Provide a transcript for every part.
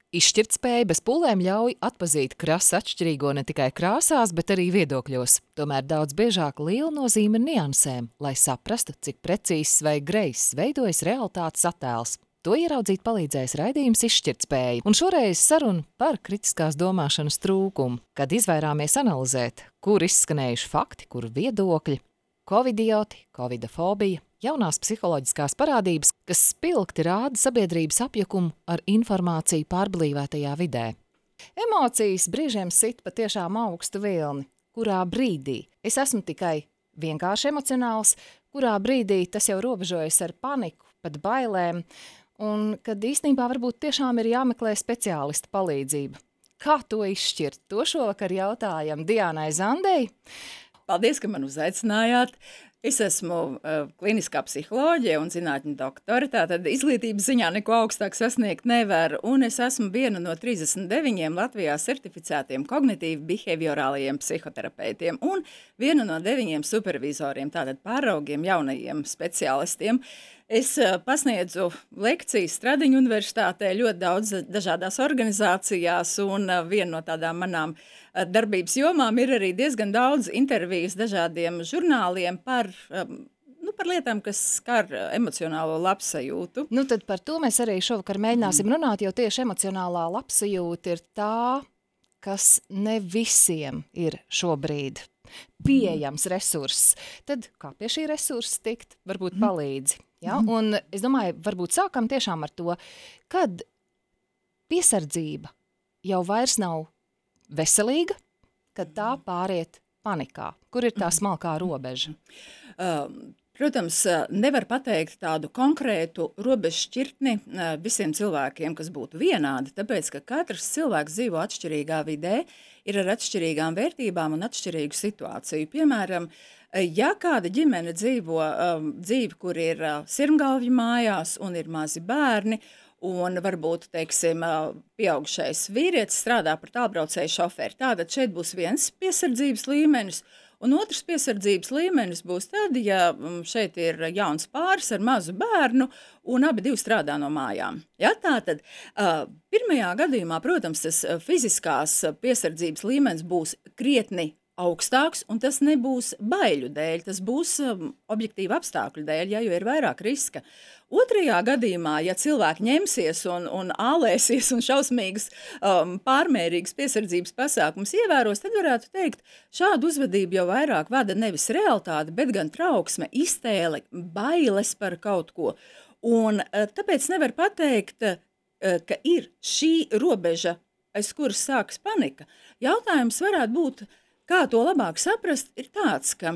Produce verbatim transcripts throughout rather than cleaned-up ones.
Izšķirtspēja bez pūlēm ļauj atpazīt krasi atšķirīgo ne tikai krāsās, bet arī viedokļos. Tomēr daudz biežāk liela nozīme ir niansēm, lai saprastu, cik precīzs vai greizs veidojas realitātes attēls. To ieraudzīt palīdzēs raidījums Izšķirtspēja, un šoreiz saruna par kritiskās domāšanas trūkumu, kad izvairāmies analizēt, kur izskanējuši fakti, kur viedokļi, covidioti, covidofobija, jaunās psiholoģiskās parādības, kas spilgti rāda sabiedrības apjukumu ar informāciju pārblīvētajā vidē. Emocijas brīžiem sit patiešām augstu vilni, kurā brīdī es esmu tikai vienkārši emocionāls, kurā brīdī tas jau robežojas ar paniku, pat bailēm, un kad īstenībā varbūt tiešām ir jāmeklē speciālista palīdzība. Kā to izšķirt? To šovakar jautājam Diānai Zandei. Paldies, ka man uzaicinājāt. Es esmu uh, kliniskā psiholoģija un zinātņu doktora, tātad izglītības ziņā neko augstāk sasniegt nevar, un es esmu viena no trīsdesmit deviņiem Latvijā certificētiem kognitīvi behaviorālajiem psihoterapeitiem un viena no deviņiem supervizoriem, tātad pāraugiem jaunajiem speciālistiem. Es uh, pasniedzu lekcijas Stradiņu universitātē ļoti daudz dažādās organizācijās, un uh, viena no tādām manām uh, darbības jomām ir arī diezgan daudz intervijas dažādiem žurnāliem par, um, nu, par lietām, kas skar uh, emocionālo labsajūtu. Nu tad par to mēs arī šovakar mēģināsim runāt, jo tieši emocionālā labsajūta ir tā, kas ne visiem ir šobrīd pieejams resurss. Tad kā pie šī resursa tikt, varbūt palīdzi. Ja? Un es domāju, varbūt sākam tiešām ar to, kad piesardzība jau vairs nav veselīga, kad tā pāriet panikā. Kur ir tā smalkā robeža? Um. Protams, nevar pateikt tādu konkrētu robežšķirtni visiem cilvēkiem, kas būtu vienādi, tāpēc, ka katrs cilvēks dzīvo atšķirīgā vidē, ir ar atšķirīgām vērtībām un atšķirīgu situāciju. Piemēram, ja kāda ģimene dzīvo um, dzīvi, kur ir uh, sirmgalvju mājās un ir mazi bērni, un varbūt, teiksim, pieaugušais vīrietis strādā par tālbraucēju šoferi, tātad šeit būs viens piesardzības līmenis, un otrs piesardzības līmenis būs tad, ja šeit ir jauns pāris ar mazu bērnu un abi divi strādā no mājām. Ja, tātad, pirmajā gadījumā, protams, tas fiziskās piesardzības līmenis būs krietni augstāks, un tas nebūs baiļu dēļ, tas būs um, objektīva apstākļu dēļ, ja, jo ir vairāk riska. Otrajā gadījumā, ja cilvēki ņemsies un, un ālēsies un šausmīgas um, pārmērīgas piesardzības pasākums ievēros, tad varētu teikt, šādu uzvedību jau vairāk vada nevis realitāte, bet gan trauksme, iztēle, bailes par kaut ko. Un uh, tāpēc nevar pateikt, uh, ka ir šī robeža, aiz kuras sākas panika. Jautājums varētu būt, kā to labāk saprast, ir tāds, ka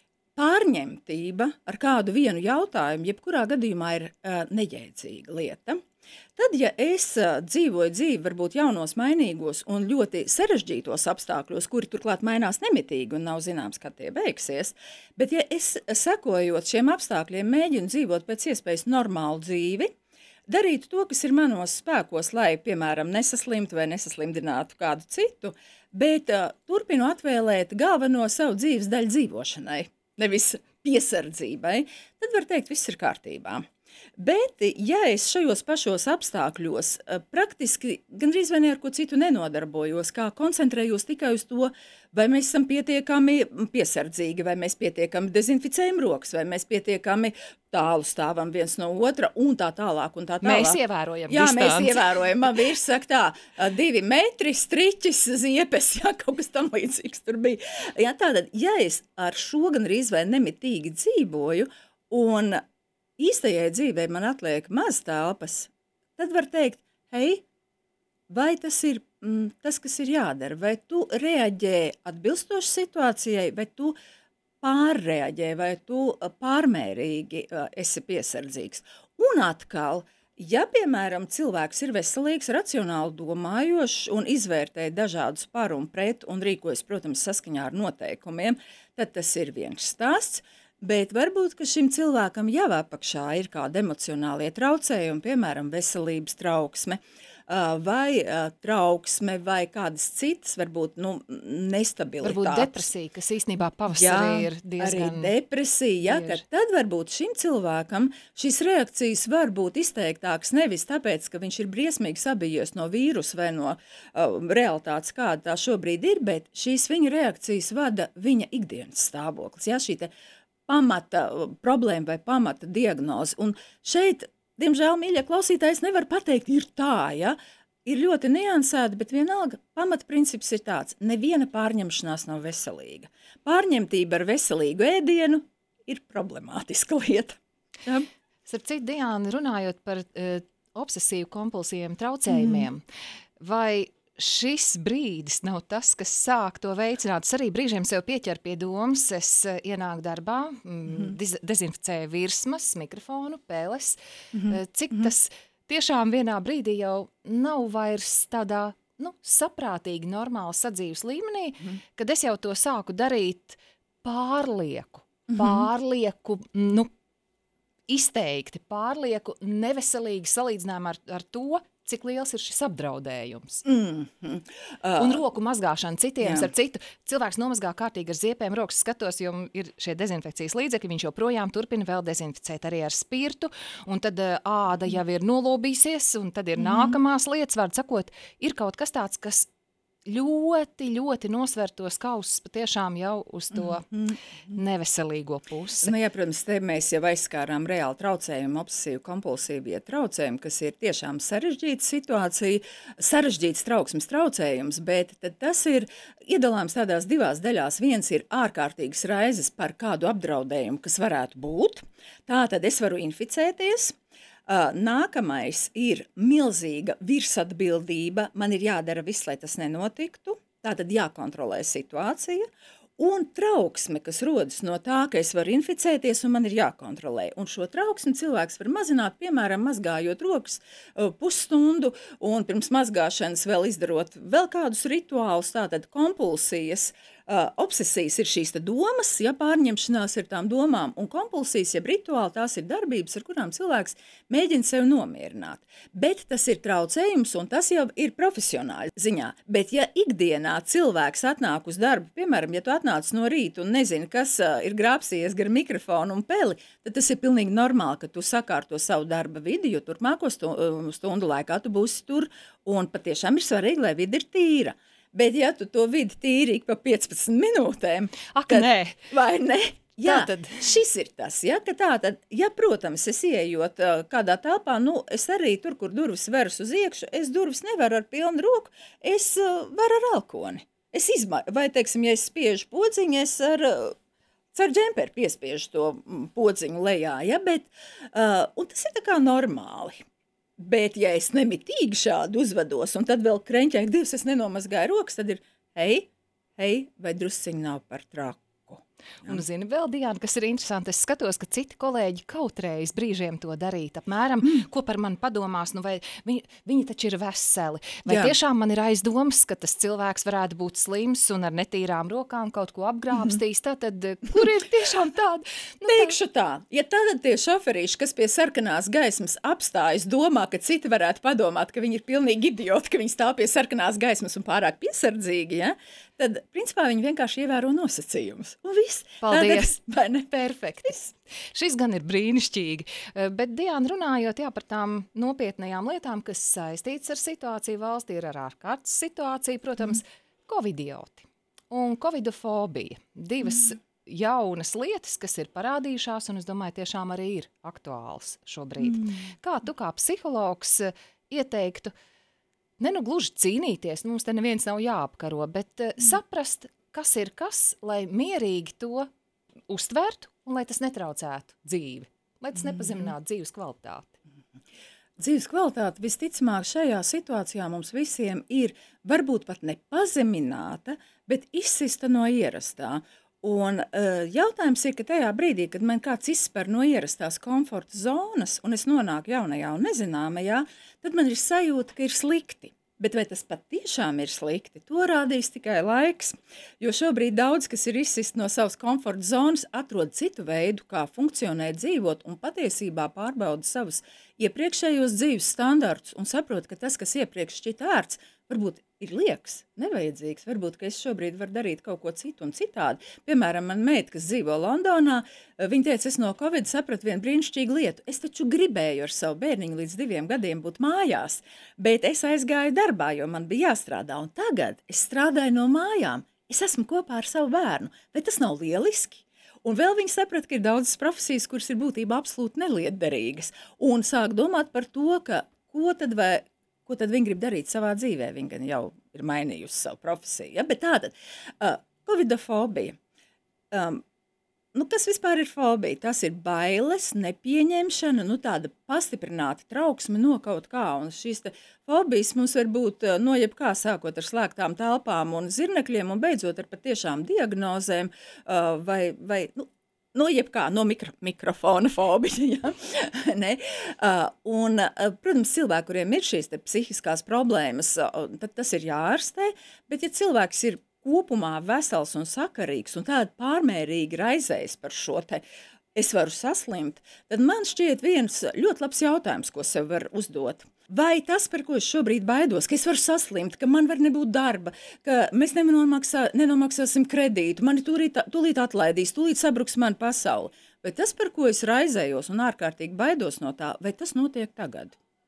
pārņemtība ar kādu vienu jautājumu, jebkurā gadījumā ir uh, neģēdzīga lieta. Tad, ja es uh, dzīvoju dzīvi, varbūt jaunos mainīgos un ļoti sarežģītos apstākļos, kuri turklāt mainās nemitīgi un nav zināms, kad tie beigsies, bet ja es sekojot šiem apstākļiem mēģinu dzīvot pēc iespējas normālu dzīvi, darīt to, kas ir manos spēkos, lai, piemēram, nesaslimtu vai nesaslimdinātu kādu citu, bet uh, turpinu atvēlēt galveno savu dzīves daļu dzīvošanai, nevis piesardzībai, tad var teikt, viss ir kārtībā. Bet, ja es šajos pašos apstākļos uh, praktiski gandrīz vai ne ar ko citu nenodarbojos, kā koncentrējos tikai uz to, vai mēs esam pietiekami piesardzīgi, vai mēs pietiekami dezinficējam rokas, vai mēs pietiekami tālu stāvam viens no otra un tā tālāk un tā tālāk. Mēs ievērojam jā, distanci. Mēs ievērojam. Man vīrs saka tā, divi metri, striķis, ziepes, jā, kaut kas tam līdzīgs tur bija. Jā, tātad, ja es ar šo gandrīz vai nemitīgi dzīvoju un īstajai dzīvei man atliek maz telpas, tad var teikt, hei, vai tas ir mm, tas, kas ir jādara, vai tu reaģē atbilstoši situācijai, vai tu pārreaģē, vai tu pārmērīgi uh, esi piesardzīgs. Un atkal, ja, piemēram, cilvēks ir veselīgs, racionāli domājošs un izvērtē dažādus par un pret un rīkojas, protams, saskaņā ar noteikumiem, tad tas ir viens stāsts. Bet varbūt, ka šim cilvēkam jau apakšā ir kāda emocionālie traucējumi, piemēram, veselības trauksme, uh, vai uh, trauksme, vai kādas citas, varbūt nu, nestabilitātes. Varbūt depresija, kas īstenībā pavasarī Jā, ir diezgan... arī depresija, ja, ka tad varbūt šim cilvēkam šīs reakcijas var būt izteiktākas nevis tāpēc, ka viņš ir briesmīgi sabijies no vīrusa vai no uh, realitātes, kāda tā šobrīd ir, bet šīs viņa reakcijas vada viņa ikdienas stāvoklis. Ja, šī te pamata problēma vai pamata diagnoze. Un šeit, diemžēl, mīļie klausītāji, es nevaru pateikt, ir tā, ja, ir ļoti niansēta, bet vienalga pamatprincips ir tāds, neviena pārņemšanās nav veselīga. Pārņemtība ar veselīgu ēdienu ir problemātiska lieta. Ja? Starp citu, Diāna, runājot par uh, obsesīvu kompulsīviem traucējumiem, mm. vai šis brīdis nav tas, kas sāk to veicināt? Es arī brīžiem sev pieķer pie domas, es uh, ienāku darbā, mm. dez, dezinficēju virsmas, mikrofonu, pēles, mm. uh, cik mm. tas tiešām vienā brīdī jau nav vairs tādā, nu, saprātīgi normāla sadzīves līmenī, mm. kad es jau to sāku darīt pārlieku, mm. pārlieku, nu, izteikti, pārlieku neveselīgi salīdzinājumā ar, ar to, cik liels ir šis apdraudējums. Mm-hmm. Uh, un roku mazgāšana citiem, jā. ar citu. Cilvēks nomazgā kārtīgi ar ziepēm rokas, skatos, jo ir šie dezinfekcijas līdzekļi, viņš joprojām turpina vēl dezinficēt arī ar spirtu, un tad uh, āda jau ir nolobīsies, un tad ir mm. nākamās lietas, vārdu sakot, ir kaut kas tāds, kas ļoti, ļoti nosver tos kausus patiešām jau uz to mm-hmm. neveselīgo pusi. Nu, jā, protams, te mēs jau aizskārām reāli traucējumu, obsesīvu kompulsīvie traucējumi, kas ir tiešām sarežģīta situācija, sarežģīts trauksmes traucējums, bet tad tas ir iedalāms tādās divās daļās. Viens ir ārkārtīgas raizes par kādu apdraudējumu, kas varētu būt. Tā tad es varu inficēties. Uh, nākamais ir milzīga virsatbildība, man ir jādara viss, lai tas nenotiktu, tātad jākontrolē situācija, un trauksme, kas rodas no tā, ka es varu inficēties un man ir jākontrolē. Un šo trauksmi cilvēks var mazināt, piemēram, mazgājot rokas uh, pusstundu un pirms mazgāšanas vēl izdarot vēl kādus rituālus, tātad kompulsijas. Uh, obsesijas ir šīs domas, ja pārņemšanās ir tām domām, un kompulsijas, ja rituāli, tās ir darbības, ar kurām cilvēks mēģina sevi nomierināt. Bet tas ir traucējums, un tas jau ir profesionāli ziņā. Bet ja ikdienā cilvēks atnāk uz darbu, piemēram, ja tu atnāc no rīta un nezini, kas uh, ir grābsījies gar mikrofonu un peli, tad tas ir pilnīgi normāli, ka tu sakārto savu darba vidi, jo turpmāko stundu, stundu laikā tu būsi tur, un patiešām ir svarīgi, lai vidi ir tīra. Bet ja tu to vidi tīri ik pa piecpadsmit minūtēm, Ak, tad, nē. vai ne? Jā, Tātad. šis ir tas, ja, ka tā tad, ja, protams, es ieejot uh, kādā telpā, nu, es arī tur, kur durvis veras uz iekšu, es durvis nevaru ar pilnu roku, es uh, varu ar elkoni. Es izma, vai, teiksim, ja es spiežu podziņu, es ar, uh, ar džemperi piespiežu to podziņu lejā, ja, bet, uh, un tas ir tā kā normāli. Bet, ja es nemitīgi šādi uzvedos, un tad vēl kreņķēk, Dievs, es nenomazgāju rokas, tad ir, hei, hei, vai drusciņi nav par traku. Un zini vēl, Diāna, kas ir interesanti, es skatos, ka citi kolēģi kautrējas brīžiem to darīt, apmēram, mm. ko par mani padomās, nu vai viņi, viņi taču ir veseli, vai Jā. tiešām man ir aizdomas, ka tas cilvēks varētu būt slims un ar netīrām rokām kaut ko apgrābstīs, mm. tātad, kur ir tiešām tāda? Nu, Teikšu tā, ja tātad tie šoferīši, kas pie sarkanās gaismas apstājas, domā, ka citi varētu padomāt, ka viņi ir pilnīgi idioti, ka viņi stāv pie sarkanās gaismas un pārāk piesardzīgi, ja? Tad, principā, viņi vienkārši ievēro nosacījumus. Un viss. Paldies. Tātad, vai ne? Perfekti. Šis gan ir brīnišķīgi. Bet, Diāna, runājot jā, par tām nopietnajām lietām, kas saistīts ar situāciju valstī, ir ar ārkārtas situāciju, protams, mm. covidioti un covidofobija. Divas mm. jaunas lietas, kas ir parādījušās, un es domāju, tiešām arī ir aktuāls šobrīd. Mm. Kā tu kā psihologs ieteiktu, ne nu gluži cīnīties, mums te neviens nav jāapkaro, bet mm. saprast, kas ir kas, lai mierīgi to uztvertu un lai tas netraucētu dzīvi, lai tas nepazeminātu dzīves kvalitāti. Dzīves kvalitāte visticamāk šajā situācijā mums visiem ir varbūt pat nepazemināta, bet izsista no ierastā. Un uh, jautājums ir, ka tajā brīdī, kad man kāds izspēr no ierastās komforta zonas un es nonāku jaunajā un nezināmajā, tad man ir sajūta, ka ir slikti. Bet vai tas pat tiešām ir slikti, to rādīs tikai laiks, jo šobrīd daudz, kas ir izsist no savas komforta zonas, atrod citu veidu, kā funkcionēt, dzīvot un patiesībā pārbauda savas iepriekšējos dzīves standartus un saprotu, ka tas, kas iepriekš šķita ērts, varbūt ir lieks, nevajadzīgs. Varbūt, ka es šobrīd varu darīt kaut ko citu un citādi. Piemēram, man meita, kas dzīvo Londonā, viņa teica, es no Covid sapratu vienu brīnišķīgu lietu. Es taču gribēju ar savu bērniņu līdz diviem gadiem būt mājās, bet es aizgāju darbā, jo man bija jāstrādā. Un tagad es strādāju no mājām. Es esmu kopā ar savu bērnu. Vai tas nav lieliski? Un vēl viņi saprata, ka ir daudzas profesijas, kuras ir būtībā absolūti nelietderīgas. Un sāk domāt par to, ka ko tad vai Ko tad viņi grib darīt savā dzīvē? Viņi gan jau ir mainījusi savu profesiju. Ja? Bet tātad, uh, covidofobija. Um, nu, kas vispār ir fobija? Tas ir bailes, nepieņemšana, nu, tāda pastiprināta trauksme no kaut kā. Un šīs te fobijas mums var būt uh, no jebkā, sākot ar slēgtām telpām un zirnekļiem un beidzot ar patiešām diagnozēm uh, vai, vai nu, No jebkā, no mikro, mikrofona fobija. Ja? ne? Uh, un, uh, protams, cilvēki, kuriem ir šīs te psihiskās problēmas, uh, tad tas ir jāārstē, bet ja cilvēks ir kopumā vesels un sakarīgs un tādi pārmērīgi raizējas par šo te, es varu saslimt, tad man šķiet viens ļoti labs jautājums, ko sev var uzdot. Vai tas, par ko es šobrīd baidos, ka es varu saslimt, ka man var nebūt darba, ka mēs nenomaksā, nenomaksāsim kredītu, mani tūlīt, tūlīt atlaidīs, tūlīt sabruks man pasauli. Vai tas, par ko es raizējos un ārkārtīgi baidos no tā, vai tas notiek tagad?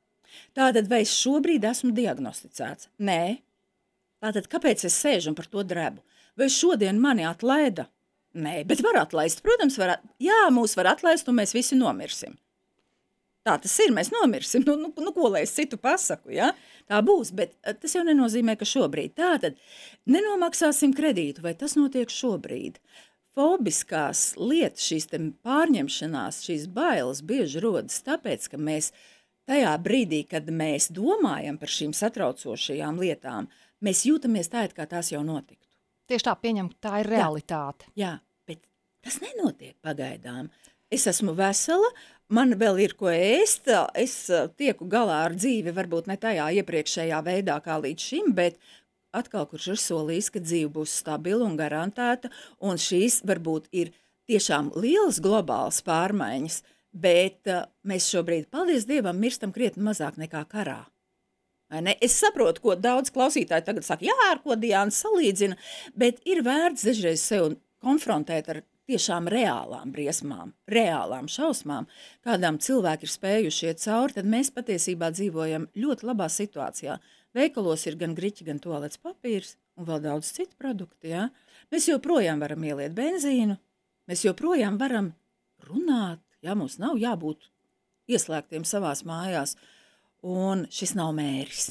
Tātad, vai es šobrīd esmu diagnosticēts? Nē. Tātad, kāpēc es sēžu un par to drebu? Vai šodien mani atlaida? Nē, bet var atlaist. Protams, var, jā, mūs var atlaist un mēs visi nomirsim. Tā tas ir, mēs nomirsim, nu, nu, nu ko lai es citu pasaku, ja? Tā būs, bet tas jau nenozīmē, ka šobrīd. Tātad, nenomaksāsim kredītu, vai tas notiek šobrīd? Fobiskās lietas, šīs te pārņemšanās, šīs bailes bieži rodas tāpēc, ka mēs tajā brīdī, kad mēs domājam par šīm satraucošajām lietām, mēs jūtamies tā, it kā tās jau notiktu. Tieši tā, pieņem, ka tā ir realitāte. Jā, jā, bet tas nenotiek pagaidām. Es esmu vesela, man vēl ir ko ēst, es tieku galā ar dzīvi, varbūt ne tajā iepriekšējā veidā kā līdz šim, bet atkal, kurš ir solījis, ka dzīve būs stabila un garantēta, un šīs varbūt ir tiešām lielas globālas pārmaiņas, bet mēs šobrīd, paldies Dievam, mirstam krietni mazāk nekā karā. Es saprotu, ko daudz klausītāji tagad saka, jā, ar ko Diana salīdzina, bet ir vērts dažreiz sev konfrontēt ar tiešām reālām briesmām, reālām šausmām, kādām cilvēki ir spējuši iet cauri, tad mēs patiesībā dzīvojam ļoti labā situācijā. Veikalos ir gan griķi, gan tualets papīrs un vēl daudz citu produktu. Ja? Mēs joprojām varam ieliet benzīnu, mēs joprojām varam runāt, ja? Mums nav jābūt ieslēgtiem savās mājās, un šis nav mēris.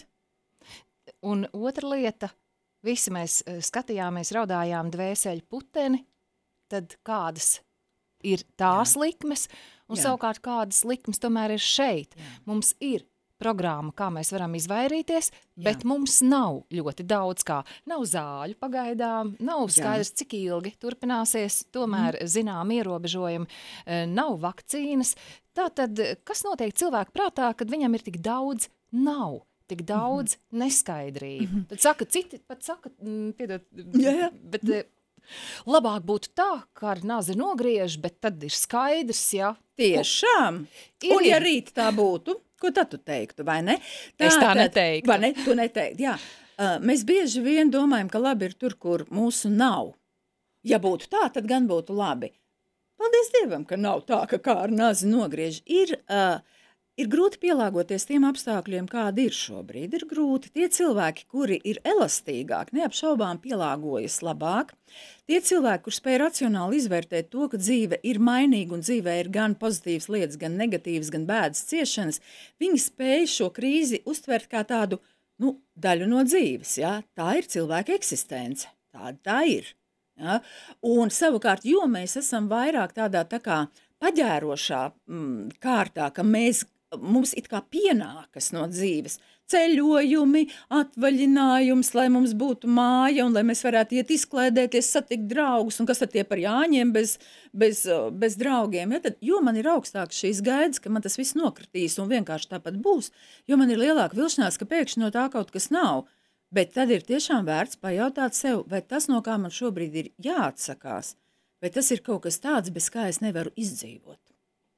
Un otra lieta, visi mēs skatījāmies, raudājām dvēseļu puteni, tad kādas ir tās Jā. likmes, un Jā. savukārt kādas likmes tomēr ir šeit. Jā. Mums ir programma, kā mēs varam izvairīties, Jā. bet mums nav ļoti daudz kā. Nav zāļu pagaidām, nav skaidrs, Jā. cik ilgi turpināsies, tomēr mm. zinām ierobežojumi, nav vakcīnas. Tātad, kas notiek cilvēku prātā, kad viņam ir tik daudz nav? Tik daudz mm-hmm. neskaidrību. Mm-hmm. Tad saka, citi pat saka, mm, piedod, jā, jā. bet mm-hmm. labāk būtu tā, ka ar nazi nogriež, bet tad ir skaidrs, jā. Tiešām. Ir, un ja rīt tā būtu, ko tad tu teiktu, vai ne? Tā, es tā tad, neteiktu. Vai ne? Tu neteiktu, jā. Uh, mēs bieži vien domājam, ka labi ir tur, kur mūsu nav. Ja būtu tā, tad gan būtu labi. Paldies Dievam, ka nav tā, ka kā ar nazi nogriež. Ir... Uh, Ir grūti pielāgoties tiem apstākļiem, kādi ir šobrīd. Ir grūti. Tie cilvēki, kuri ir elastīgāki, neapšaubām pielāgojas labāk. Tie cilvēki, kur spēj racionāli izvērtēt to, ka dzīve ir mainīga un dzīvē ir gan pozitīvas lietas, gan negatīvas, gan bēdas ciešanas, viņi spēj šo krīzi uztvert kā tādu nu, daļu no dzīves. Ja? Tā ir cilvēka eksistence. Tāda tā ir. Ja? Un savukārt, jo mēs esam vairāk tādā tā kā paģērošā mm, kārtā, ka mēs mums it kā pienākas no dzīves ceļojumi, atvaļinājums, lai mums būtu māja un lai mēs varētu iet izklēdēties, satikt draugus, un kas tad tie par Jāņiem bez, bez, bez draugiem. Ja? Tad, jo man ir augstāks šīs gaidas, ka man tas viss nokritīs un vienkārši tāpat būs, jo man ir lielāka vilšanās, ka pēkšņi no tā kaut kas nav. Bet tad ir tiešām vērts pajautāt sev, vai tas, no kā man šobrīd ir jāatsakās, vai tas ir kaut kas tāds, bez kā es nevaru izdzīvot.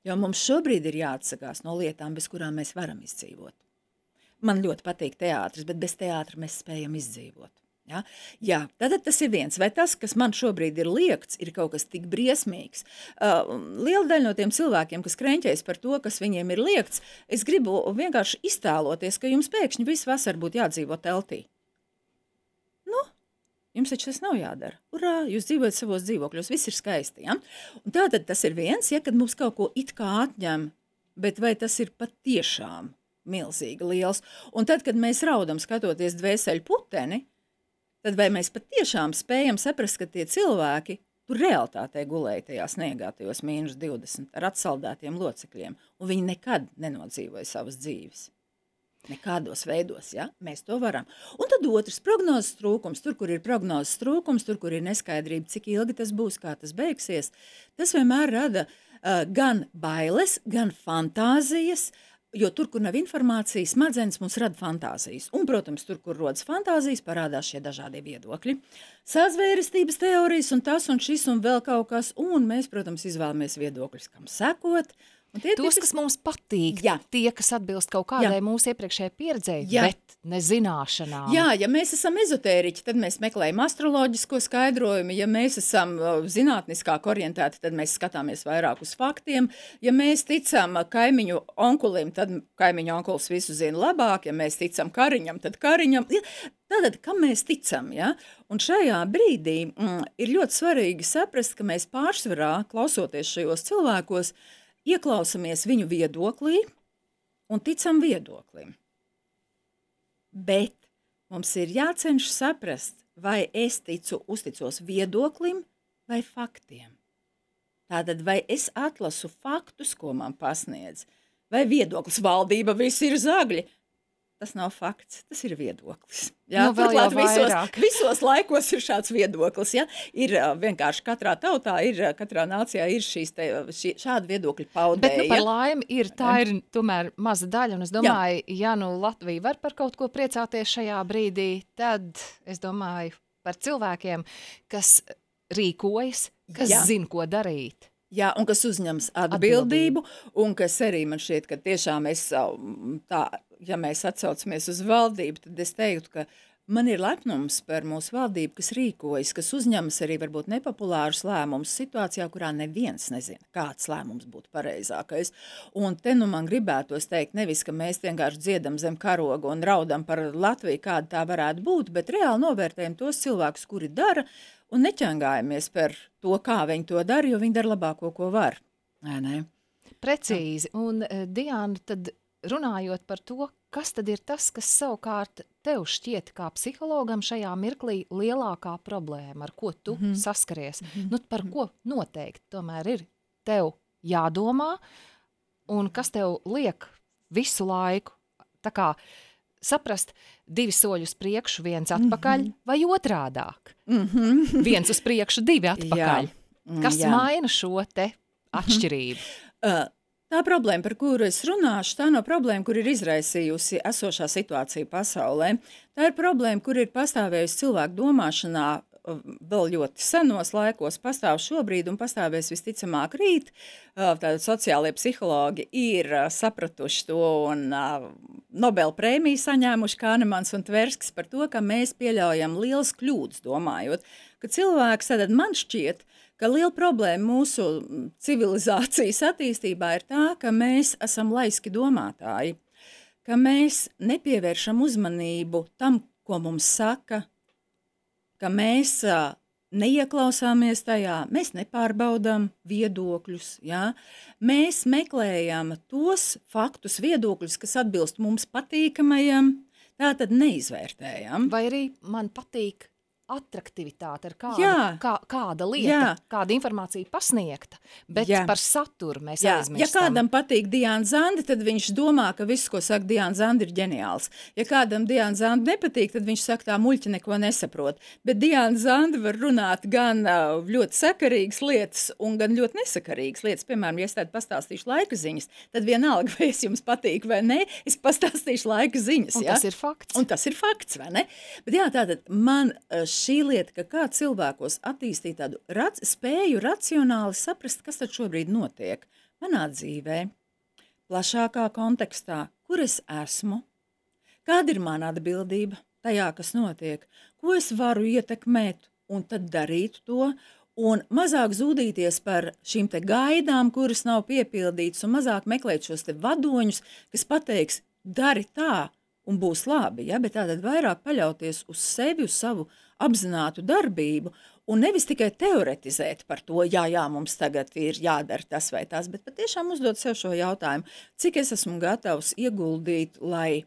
Jo mums šobrīd ir jāatsakās no lietām, bez kurām mēs varam izdzīvot. Man ļoti patīk teātris, bet bez teātra mēs spējam izdzīvot. Ja? Jā, tad tas ir viens. Vai tas, kas man šobrīd ir liekts, ir kaut kas tik briesmīgs? Uh, liela daļa no tiem cilvēkiem, kas kreņķējas par to, kas viņiem ir liekts, es gribu vienkārši iztēloties, ka jums pēkšņi visu vasaru būtu jādzīvo teltī. Nu, jums taču tas nav jādara. Urā, jūs dzīvojat savos dzīvokļos, viss ir skaisti. Ja? Un tātad tas ir viens, ja, kad mums kaut ko it kā atņem, bet vai tas ir patiešām milzīgi liels? Un tad, kad mēs raudam skatoties dvēseļu puteni, tad vai mēs patiešām spējam saprast, ka tie cilvēki tur realitātē gulēja tajā sniegā, tajos mīnus divdesmit ar atsaldētiem locekļiem, un viņi nekad nenodzīvoja savas dzīves. Nekādos veidos, ja? Mēs to varam. Un tad otrs prognozes trūkums, tur, kur ir prognozes trūkums, tur, kur ir neskaidrība, cik ilgi tas būs, kā tas beigsies, tas vienmēr rada uh, gan bailes, gan fantāzijas, jo tur, kur nav informācijas, smadzenes mums rada fantāzijas. Un, protams, tur, kur rodas fantāzijas, parādās šie dažādie viedokļi. Sazvērestības teorijas un tas un šis un vēl kaut kas, un mēs, protams, izvēlamies viedokļus, kam sekot. Tie, Tos, tie, kas mums patīk, jā. Tie, kas atbilst kaut kādai jā. Mūsu iepriekšējai pieredzei, jā. Bet nezināšanām. Jā, ja mēs esam ezotēriķi, tad mēs meklējam astroloģisko skaidrojumu, ja mēs esam zinātniskāk orientēti, tad mēs skatāmies vairāk uz faktiem, ja mēs ticam kaimiņu onkulim, tad kaimiņu onkulis visu zina labāk, ja mēs ticam kariņam, tad kariņam. Ja, tātad, kam mēs ticam, ja? Un šajā brīdī mm, ir ļoti svarīgi saprast, ka mēs pārsvarā, klausoties šajos cilvēkos, ieklausamies viņu viedoklī un ticam viedoklim. Bet mums ir jācenšas saprast, vai es ticu, uzticos viedoklim vai faktiem. Tātad, vai es atlasu faktus, ko man pasniedz, vai viedoklis valdība, visi ir zagļi. Tas nav fakts, tas ir viedoklis. Jā, nu, turklāt visos, visos laikos ir šāds viedoklis. Ja? Ir vienkārši katrā tautā, ir, katrā nācijā ir šīs te, šī, šāda viedokļa paudēja. Bet nu, par laimi ir, tā ir tomēr maza daļa, un es domāju, jā. Ja nu Latvija var par kaut ko priecāties šajā brīdī, tad es domāju par cilvēkiem, kas rīkojas, kas jā. Zina, ko darīt. Jā, un kas uzņems atbildību, atbildību, un kas arī man šķiet, ka tiešām es tā, ja mēs atsaucamies uz valdību, tad es teiktu, ka man ir lepnums par mūsu valdību, kas rīkojas, kas uzņemas arī varbūt nepopulārus lēmumus situācijā, kurā neviens nezina, kāds lēmums būtu pareizākais. Un te nu man gribētos teikt nevis, ka mēs vienkārši dziedam zem karoga un raudam par Latviju, kāda tā varētu būt, bet reāli novērtējam tos cilvēkus, kuri dara, un neķangājamies par to, kā viņi to dara, jo viņi dara labāko, ko var. Nē, nē. Precīzi. Un, Diana, tad runājot par to, kas tad ir tas, kas savukārt tev šķiet kā psihologam šajā mirklī lielākā problēma, ar ko tu mm-hmm. saskaries? Mm-hmm. Nu, par ko noteikti tomēr ir tev jādomā, un kas tev liek visu laiku tā kā saprast divi soļi uz priekšu, viens atpakaļ mm-hmm. vai otrādāk. Mm-hmm. Viens uz priekšu, divi atpakaļ. Jā. Kas jā. Maina šo te atšķirību? Mm-hmm. Uh, tā problēma, par kuru es runāšu, tā nav problēma, kur ir izraisījusi esošā situācija pasaulē. Tā ir problēma, kur ir pastāvējusi cilvēku domāšanā vēl ļoti senos laikos, pastāv šobrīd un pastāvēs visticamāk rīt. Tātad sociālie psihologi ir sapratuši to un Nobel prēmiju saņēmuši Kānemans un Tverskis par to, ka mēs pieļaujam lielas kļūdas domājot, ka cilvēks, tad man šķiet, ka liela problēma mūsu civilizācijas attīstībā ir tā, ka mēs esam laiski domātāji, ka mēs nepievēršam uzmanību tam, ko mums saka, ka mēs uh, neieklausāmies tajā, mēs nepārbaudām viedokļus, jā? Mēs meklējam tos faktus, viedokļus, kas atbilst mums patīkamajam, tā tad neizvērtējam. Vai arī man patīk atraktivitāte, ar kādu, kā, kāda lieta, jā. Kāda informācija pasniegta, bet jā. Par saturu mēs jā. Aizmirstam. Ja kādam patīk Diana Zandi, tad viņš domā, ka viss, ko saka Diana Zandi, ir ģeniāls. Ja kādam Diana Zandi nepatīk, tad viņš saka, tā muļķa neko nesaprot. Bet Diana Zandi var runāt gan uh, ļoti sakarīgas lietas un gan ļoti nesakarīgas lietas. Piemēram, ja es tādu pastāstīšu laika ziņas, tad vienalga, vai es jums patīk vai ne, es pastāstīšu laika ziņas. Un ja? Tas ir fakts. Un tas ir fakts, vai ne? Bet jā, tātad man uh, šī lieta, ka kā cilvēkos attīstīt tādu rac, spēju racionāli saprast, kas tad šobrīd notiek. manā dzīvē, plašākā kontekstā, kur es esmu, kāda ir mana atbildība tajā, kas notiek, ko es varu ietekmēt un tad darīt to, un mazāk zūdīties par šīm te gaidām, kuras nav piepildītas, un mazāk meklēt šos te vadoņus, kas pateiks, dari tā un būs labi, ja? Bet tātad vairāk paļauties uz sevi, uz savu apzinātu darbību, un nevis tikai teoretizēt par to, jā, jā, mums tagad ir jādara tas vai tas, bet patiešām uzdot sev šo jautājumu, cik es esmu gatavs ieguldīt, lai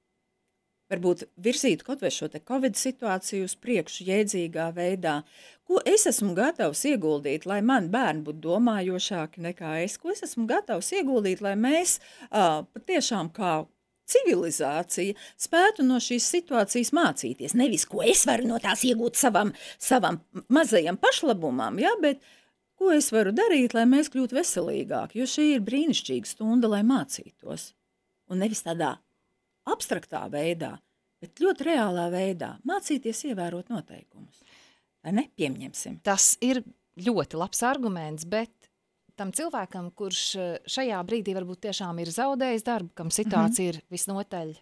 varbūt virzītu kaut vai šo te Covid situāciju uz priekšu jēdzīgā veidā, ko es esmu gatavs ieguldīt, lai man bērni būtu domājošāki nekā es, ko es esmu gatavs ieguldīt, lai mēs uh, patiešām kā civilizācija spētu no šīs situācijas mācīties. Nevis, ko es varu no tās iegūt savam, savam mazajam pašlabumam, ja, bet ko es varu darīt, lai mēs kļūtu veselīgāki, jo šī ir brīnišķīga stunda, lai mācītos. Un nevis tādā abstraktā veidā, bet ļoti reālā veidā mācīties ievērot noteikumus. Vai ne? Pieņemsim. Tas ir ļoti labs arguments, bet tam cilvēkam, kurš šajā brīdī varbūt tiešām ir zaudējis darbu, kam situācija mm-hmm. ir visnotaļ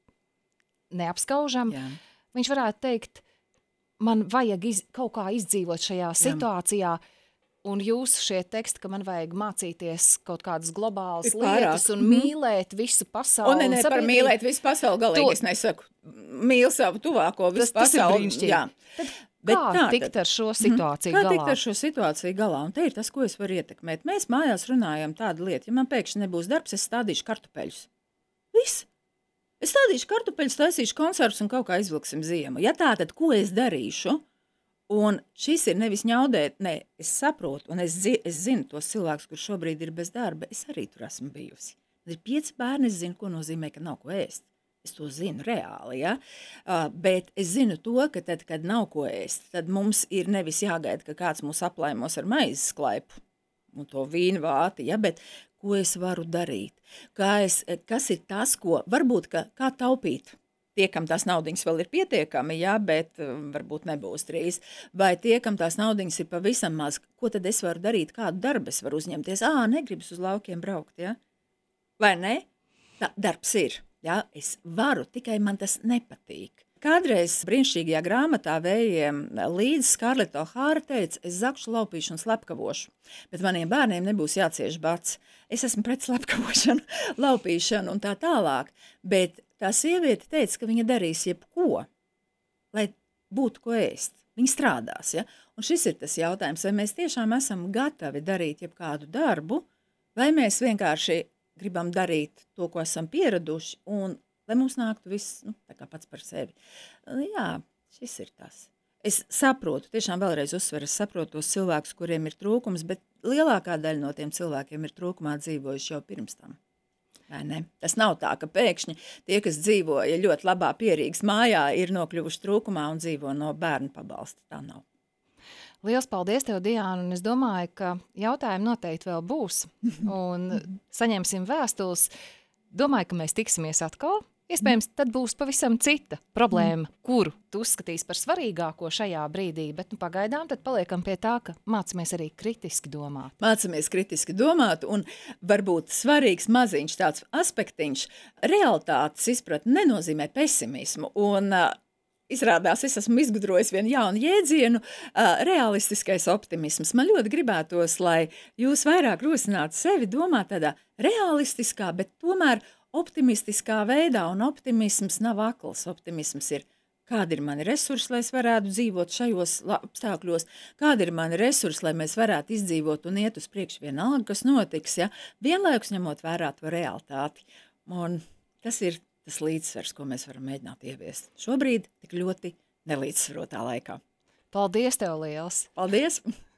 neapskaužama, Jā. viņš varētu teikt, man vajag iz, kaut kā izdzīvot šajā situācijā, Jā. Un jūsu šie teksti, ka man vajag mācīties kaut kādas globālas lietas un mm-hmm. mīlēt visu pasauli. Un ne, ne par mīlēt visu pasauli, galīgi to... es nesaku, mīl savu tuvāko visu tas, tas pasauli. Jā. Tad, Bet kā tā, tikt ar šo situāciju kā galā? Kā tikt ar šo situāciju galā? Un te ir tas, ko es varu ietekmēt. Mēs mājās runājam tādu lietu, ja man pēkšņi nebūs darbs, es stādīšu kartupeļus. Viss. Es stādīšu kartupeļus, taisīšu konservus un kaut kā izvilksim ziemu. Ja tā, tad ko es darīšu? Un šis ir nevis ņaudēt, ne, es saprotu, un es, zi, es zinu tos cilvēkus, kur šobrīd ir bez darba, es arī tur esmu bijusi. Man ir pieci bērni, es zinu, ko nozīmē, ka nav ko ēst. Es to zinu reāli, ja? uh, bet es zinu to, ka tad, kad nav ko ēst, tad mums ir nevis jāgaida, ka kāds mūs aplaimos ar maizes klaipu un to vīnu vāti, ja? Bet ko es varu darīt? Kā es, kas ir tas, ko varbūt ka, kā taupīt? Tie, kam tās naudiņas vēl ir pietiekami, ja? Bet um, varbūt nebūs drīz. Vai tie, kam tās naudiņas ir pavisam maz, ko tad es varu darīt? Kādu darbu es varu uzņemties? Ā, negribas uz laukiem braukt, ja? Vai ne? Tā, darbs ir. Ja, es varu, tikai man tas nepatīk. Kādreiz brīnišķīgajā grāmatā Vējiem līdz Skarleta O'Hara teica, es zakšu, laupīšu un slepkavošu, bet maniem bērniem nebūs jācieš bats. Es esmu pret slepkavošanu, laupīšanu un tā tālāk, bet tā sieviete teica, ka viņa darīs jebko, lai būtu ko ēst. Viņa strādās, ja? Un šis ir tas jautājums, vai mēs tiešām esam gatavi darīt jebkādu darbu, vai mēs vienkārši gribam darīt to, ko esam pieraduši, un lai mums nāktu viss, nu, tā kā pats par sevi. Jā, šis ir tas. Es saprotu, tiešām vēlreiz uzsveru, es saprotu tos cilvēkus, kuriem ir trūkums, bet lielākā daļa no tiem cilvēkiem ir trūkumā dzīvojuši jau pirms tam. Vai ne? Tas nav tā, ka pēkšņi tie, kas dzīvoja ļoti labā pierīgas mājā, ir nokļuvuši trūkumā un dzīvo no bērnu pabalsta. Tā nav. Liels paldies tev, Diāna, un es domāju, ka jautājumi noteikti vēl būs, un saņemsim vēstules. Domāju, ka mēs tiksimies atkal. Iespējams, tad būs pavisam cita problēma, kuru tu uzskatīsi par svarīgāko šajā brīdī, bet nu, pagaidām tad paliekam pie tā, ka mācamies arī kritiski domāt. Mācamies kritiski domāt, un varbūt svarīgs maziņš tāds aspektiņš, realitātes izpratne nenozīmē pesimismu, un uh, izrādās, es esmu izgudrojis vienu jaunu jēdzienu, uh, realistiskais optimisms. Man ļoti gribētos, lai jūs vairāk rosinātu sevi domāt tādā realistiskā, bet tomēr optimistiskā veidā, un optimisms nav akls. Optimisms ir, kādi ir mani resursi, lai es varētu dzīvot šajos apstākļos, kādi ir mani resursi, lai mēs varētu izdzīvot un iet uz priekšu vienalga, kas notiks, ja? Vienlaikus ņemot vērā to realitāti. Un tas ir tas līdzsvars, ko mēs varam mēģināt ieviest. Šobrīd tik ļoti nelīdzsvarotā laikā. Paldies tev liels! Paldies!